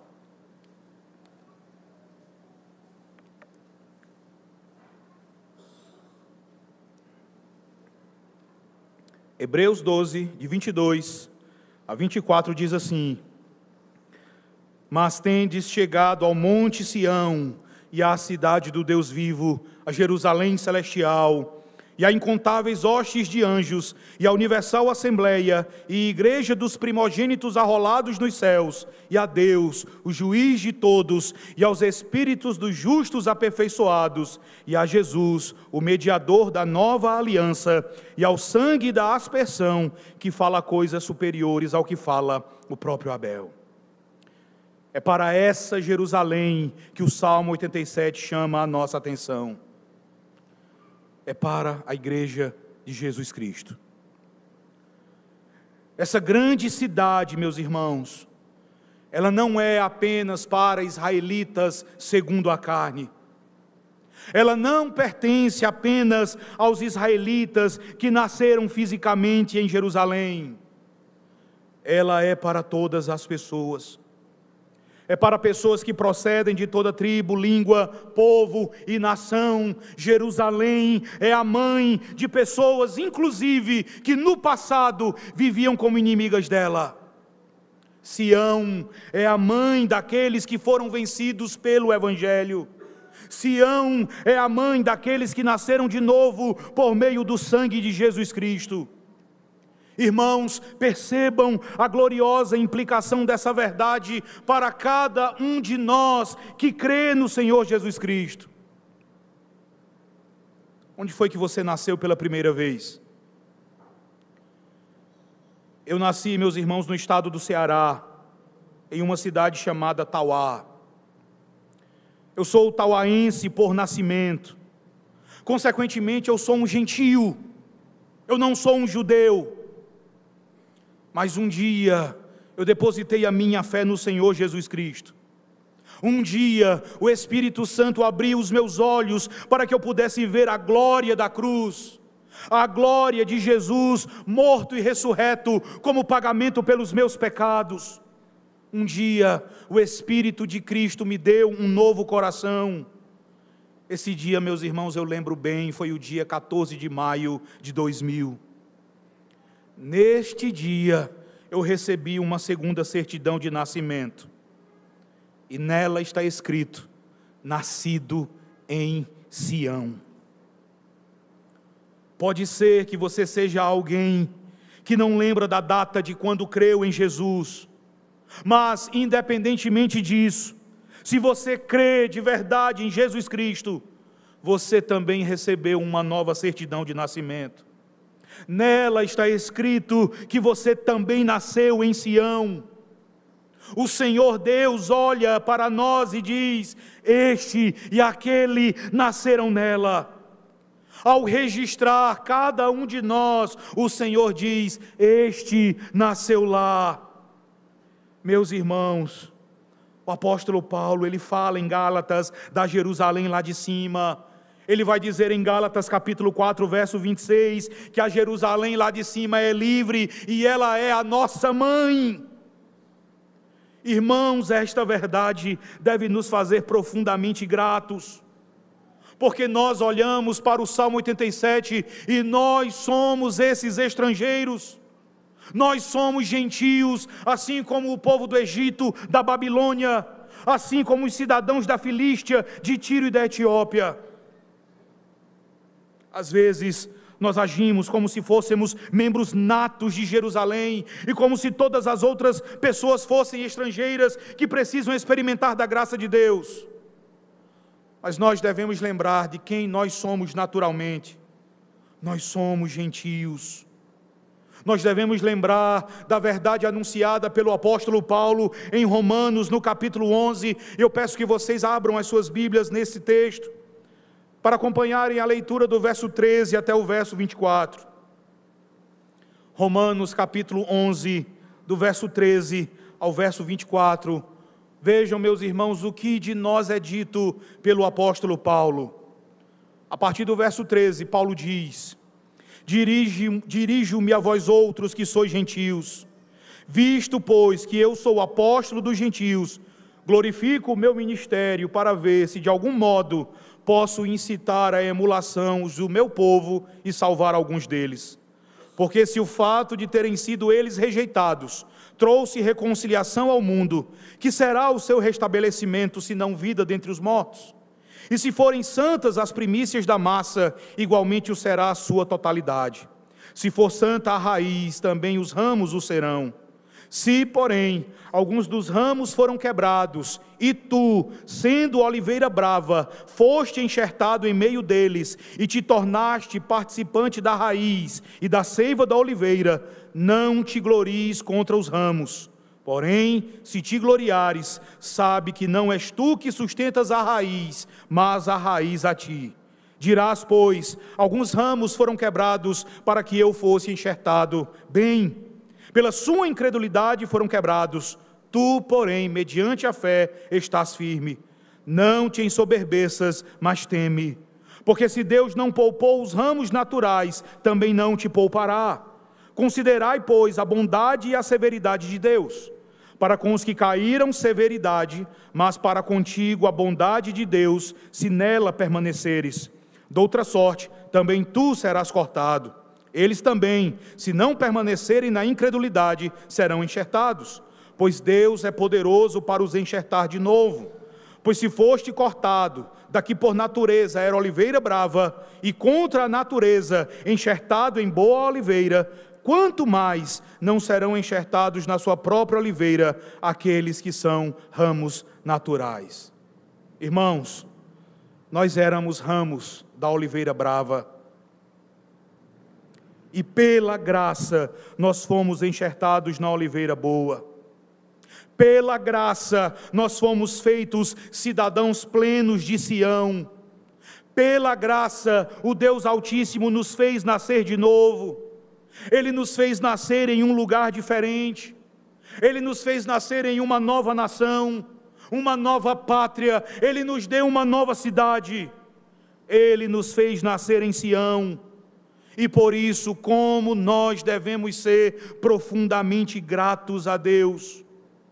Hebreus doze, de vinte e dois a vinte e quatro, diz assim: Mas tendes chegado ao monte Sião, e à cidade do Deus vivo, a Jerusalém celestial, e a incontáveis hostes de anjos, e a universal assembleia, e igreja dos primogênitos arrolados nos céus, e a Deus, o juiz de todos, e aos espíritos dos justos aperfeiçoados, e a Jesus, o mediador da nova aliança, e ao sangue da aspersão, que fala coisas superiores ao que fala o próprio Abel. É para essa Jerusalém que o Salmo oitenta e sete chama a nossa atenção. É para a igreja de Jesus Cristo. Essa grande cidade, meus irmãos, ela não é apenas para israelitas segundo a carne. Ela não pertence apenas aos israelitas que nasceram fisicamente em Jerusalém. Ela é para todas as pessoas. É para pessoas que procedem de toda tribo, língua, povo e nação. Jerusalém é a mãe de pessoas, inclusive, que no passado viviam como inimigas dela. Sião é a mãe daqueles que foram vencidos pelo Evangelho. Sião é a mãe daqueles que nasceram de novo por meio do sangue de Jesus Cristo. Irmãos, percebam a gloriosa implicação dessa verdade para cada um de nós que crê no Senhor Jesus Cristo. Onde foi que você nasceu pela primeira vez? Eu nasci, meus irmãos, no estado do Ceará, em uma cidade chamada Tauá. Eu sou tauaense por nascimento. Consequentemente, eu sou um gentio. Eu não sou um judeu. Mas um dia eu depositei a minha fé no Senhor Jesus Cristo. Um dia o Espírito Santo abriu os meus olhos para que eu pudesse ver a glória da cruz, a glória de Jesus morto e ressurreto como pagamento pelos meus pecados. Um dia o Espírito de Cristo me deu um novo coração. Esse dia, meus irmãos, eu lembro bem, foi o dia quatorze de maio de dois mil. Neste dia, eu recebi uma segunda certidão de nascimento, e nela está escrito: nascido em Sião. Pode ser que você seja alguém que não lembra da data de quando creu em Jesus, mas independentemente disso, se você crê de verdade em Jesus Cristo, você também recebeu uma nova certidão de nascimento. Nela está escrito que você também nasceu em Sião. O Senhor Deus olha para nós e diz: este e aquele nasceram nela. Ao registrar cada um de nós, o Senhor diz: este nasceu lá. Meus irmãos, o apóstolo Paulo, ele fala em Gálatas da Jerusalém lá de cima. Ele vai dizer em Gálatas capítulo quatro, verso vinte e seis, que a Jerusalém lá de cima é livre e ela é a nossa mãe. Irmãos, esta verdade deve nos fazer profundamente gratos, porque nós olhamos para o Salmo oitenta e sete e nós somos esses estrangeiros. Nós somos gentios, assim como o povo do Egito, da Babilônia, assim como os cidadãos da Filístia, de Tiro e da Etiópia. Às vezes, nós agimos como se fôssemos membros natos de Jerusalém, e como se todas as outras pessoas fossem estrangeiras que precisam experimentar da graça de Deus. Mas nós devemos lembrar de quem nós somos naturalmente. Nós somos gentios. Nós devemos lembrar da verdade anunciada pelo apóstolo Paulo em Romanos, no capítulo onze. Eu peço que vocês abram as suas Bíblias nesse texto, para acompanharem a leitura do verso treze até o verso vinte e quatro. Romanos capítulo onze, do verso treze ao verso vinte e quatro. Vejam, meus irmãos, o que de nós é dito pelo apóstolo Paulo. A partir do verso treze, Paulo diz: Dirijo-me a vós outros que sois gentios, visto, pois, que eu sou apóstolo dos gentios, glorifico o meu ministério para ver se de algum modo posso incitar a emulação do meu povo e salvar alguns deles. Porque se o fato de terem sido eles rejeitados trouxe reconciliação ao mundo, que será o seu restabelecimento, se não vida dentre os mortos? E se forem santas as primícias da massa, igualmente o será a sua totalidade. Se for santa a raiz, também os ramos o serão. Se, porém, alguns dos ramos foram quebrados, e tu, sendo oliveira brava, foste enxertado em meio deles, e te tornaste participante da raiz e da seiva da oliveira, não te glories contra os ramos. Porém, se te gloriares, sabe que não és tu que sustentas a raiz, mas a raiz a ti. Dirás, pois, alguns ramos foram quebrados para que eu fosse enxertado. Bem, pela sua incredulidade foram quebrados. Tu, porém, mediante a fé, estás firme. Não te ensoberbeças, mas teme. Porque se Deus não poupou os ramos naturais, também não te poupará. Considerai, pois, a bondade e a severidade de Deus. Para com os que caíram, severidade, mas para contigo a bondade de Deus, se nela permaneceres. Doutra sorte, também tu serás cortado. Eles também, se não permanecerem na incredulidade, serão enxertados. Pois Deus é poderoso para os enxertar de novo. Pois se foste cortado, daqui por natureza era oliveira brava, e contra a natureza enxertado em boa oliveira, quanto mais não serão enxertados na sua própria oliveira aqueles que são ramos naturais. Irmãos, nós éramos ramos da oliveira brava, e pela graça nós fomos enxertados na oliveira boa. Pela graça nós fomos feitos cidadãos plenos de Sião. Pela graça o Deus Altíssimo nos fez nascer de novo. Ele nos fez nascer em um lugar diferente. Ele nos fez nascer em uma nova nação, uma nova pátria. Ele nos deu uma nova cidade. Ele nos fez nascer em Sião. E por isso, como nós devemos ser profundamente gratos a Deus.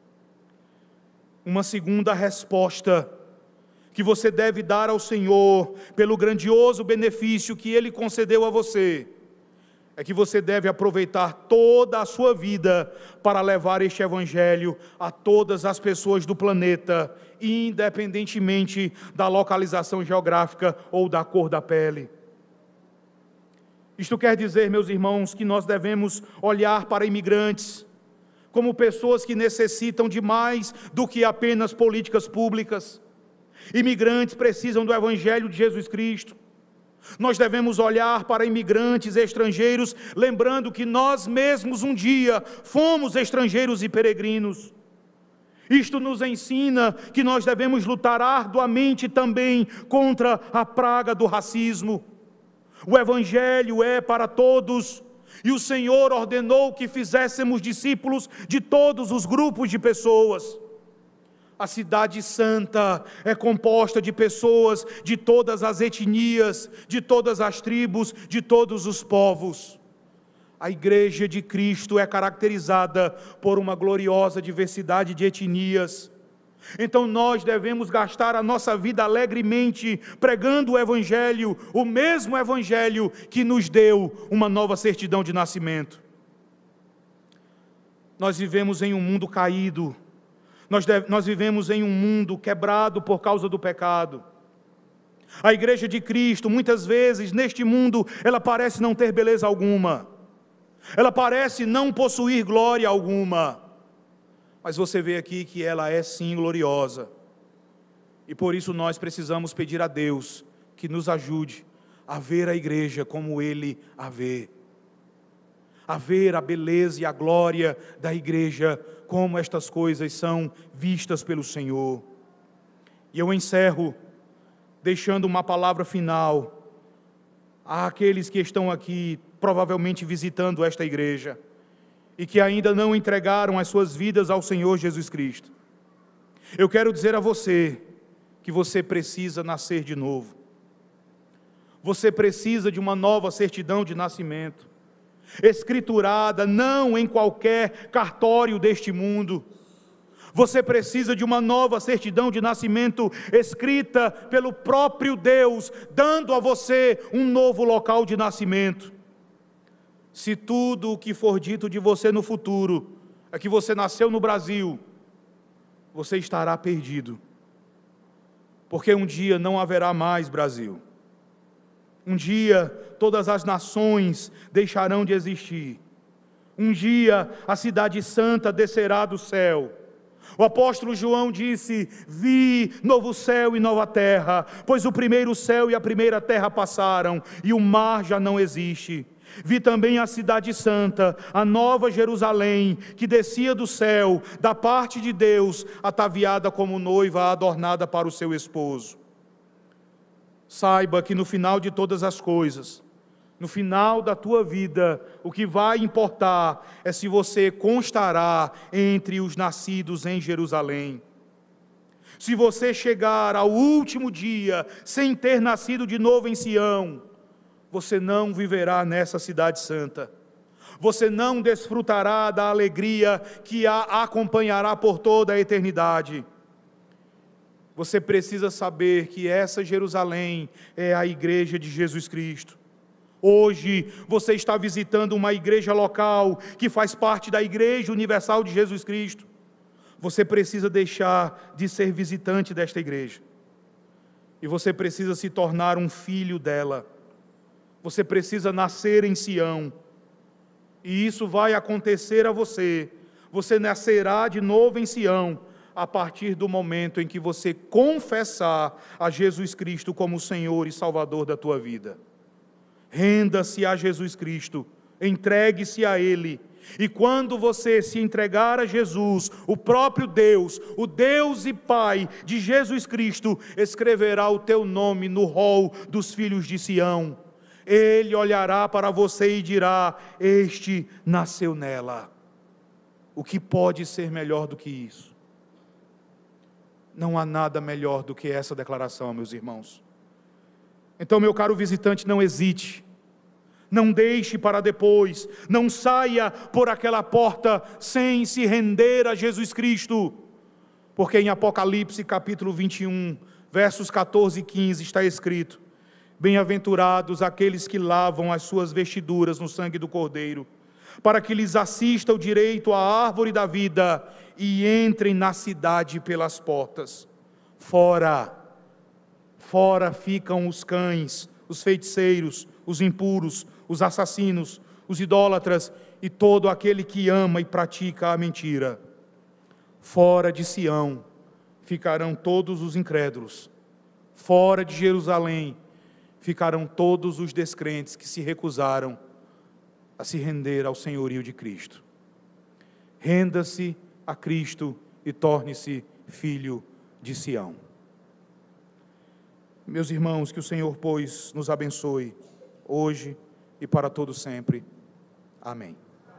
Uma segunda resposta que você deve dar ao Senhor pelo grandioso benefício que Ele concedeu a você, é que você deve aproveitar toda a sua vida para levar este Evangelho a todas as pessoas do planeta, independentemente da localização geográfica ou da cor da pele. Isto quer dizer, meus irmãos, que nós devemos olhar para imigrantes como pessoas que necessitam de mais do que apenas políticas públicas. Imigrantes precisam do Evangelho de Jesus Cristo. Nós devemos olhar para imigrantes estrangeiros, lembrando que nós mesmos um dia fomos estrangeiros e peregrinos. Isto nos ensina que nós devemos lutar arduamente também contra a praga do racismo. O Evangelho é para todos, e o Senhor ordenou que fizéssemos discípulos de todos os grupos de pessoas. A cidade santa é composta de pessoas de todas as etnias, de todas as tribos, de todos os povos. A Igreja de Cristo é caracterizada por uma gloriosa diversidade de etnias. Então nós devemos gastar a nossa vida alegremente pregando o Evangelho, o mesmo Evangelho que nos deu uma nova certidão de nascimento. Nós vivemos em um mundo caído, nós, deve, nós vivemos em um mundo quebrado por causa do pecado. A Igreja de Cristo, muitas vezes, neste mundo, ela parece não ter beleza alguma, ela parece não possuir glória alguma, mas você vê aqui que ela é sim gloriosa, e por isso nós precisamos pedir a Deus que nos ajude a ver a igreja como Ele a vê, a ver a beleza e a glória da igreja, como estas coisas são vistas pelo Senhor. E eu encerro deixando uma palavra final àqueles que estão aqui, provavelmente visitando esta igreja, e que ainda não entregaram as suas vidas ao Senhor Jesus Cristo. Eu quero dizer a você que você precisa nascer de novo. Você precisa de uma nova certidão de nascimento, escriturada não em qualquer cartório deste mundo. Você precisa de uma nova certidão de nascimento escrita pelo próprio Deus, dando a você um novo local de nascimento. Se tudo o que for dito de você no futuro é que você nasceu no Brasil, você estará perdido, porque um dia não haverá mais Brasil. Um dia todas as nações deixarão de existir. Um dia a cidade santa descerá do céu. O apóstolo João disse: vi novo céu e nova terra, pois o primeiro céu e a primeira terra passaram, e o mar já não existe. Vi também a cidade santa, a nova Jerusalém, que descia do céu, da parte de Deus, ataviada como noiva adornada para o seu esposo. Saiba que no final de todas as coisas, no final da tua vida, o que vai importar é se você constará entre os nascidos em Jerusalém. Se você chegar ao último dia sem ter nascido de novo em Sião, você não viverá nessa cidade santa. Você não desfrutará da alegria que a acompanhará por toda a eternidade. Você precisa saber que essa Jerusalém é a igreja de Jesus Cristo. Hoje você está visitando uma igreja local que faz parte da Igreja Universal de Jesus Cristo. Você precisa deixar de ser visitante desta igreja. E você precisa se tornar um filho dela. Você precisa nascer em Sião. E isso vai acontecer a você. Você nascerá de novo em Sião, a partir do momento em que você confessar a Jesus Cristo como Senhor e Salvador da tua vida. Renda-se a Jesus Cristo, entregue-se a Ele, e quando você se entregar a Jesus, o próprio Deus, o Deus e Pai de Jesus Cristo, escreverá o teu nome no rol dos filhos de Sião. Ele olhará para você e dirá: este nasceu nela. O que pode ser melhor do que isso? Não há nada melhor do que essa declaração, meus irmãos. Então, meu caro visitante, não hesite, não deixe para depois, não saia por aquela porta sem se render a Jesus Cristo, porque em Apocalipse capítulo vinte e um, versos catorze e quinze está escrito: bem-aventurados aqueles que lavam as suas vestiduras no sangue do Cordeiro, para que lhes assista o direito à árvore da vida e entrem na cidade pelas portas. Fora, fora ficam os cães, os feiticeiros, os impuros, os assassinos, os idólatras e todo aquele que ama e pratica a mentira. Fora de Sião ficarão todos os incrédulos. Fora de Jerusalém ficarão todos os descrentes que se recusaram a se render ao senhorio de Cristo. Renda-se a Cristo e torne-se filho de Sião. Meus irmãos, que o Senhor, pois, nos abençoe, hoje e para todo sempre. Amém.